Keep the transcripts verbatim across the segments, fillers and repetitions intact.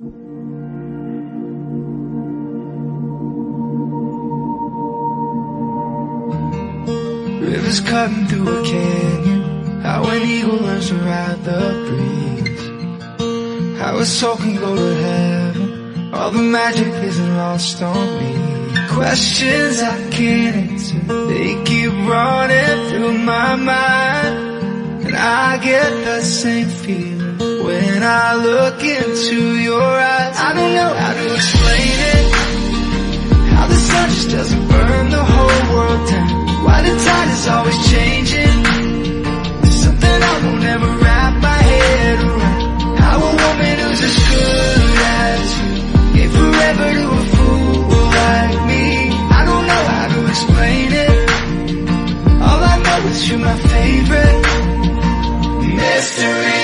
Rivers cutting through a canyon, how an eagle learns to ride the breeze, how a soul can go to heaven, all the magic isn't lost on me. Questions I can't answer, they keep running through my mind, and I get the same feeling when I look into your eyes. I don't know how to explain it, how the sun just doesn't burn the whole world down, why the tide is always changing. There's something I won't ever wrap my head around, how a woman who's as good as you gave forever to a fool like me. I don't know how to explain it, all I know is you're my favorite mystery.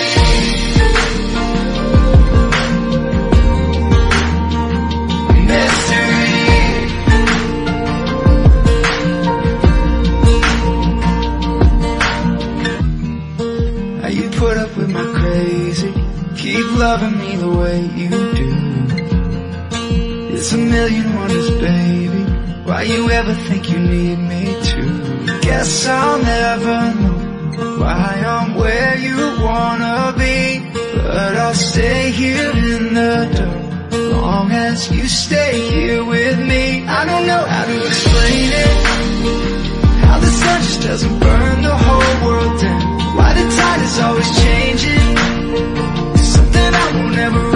Put up with my crazy, keep loving me the way you do. It's a million wonders, baby, why you ever think you need me to. Guess I'll never know why I'm where you wanna be, but I'll stay here in the dark, long as you stay here with me. I don't know how to explain it, how the sun just doesn't burn the whole world down, why the tide is always changing. It's something I will never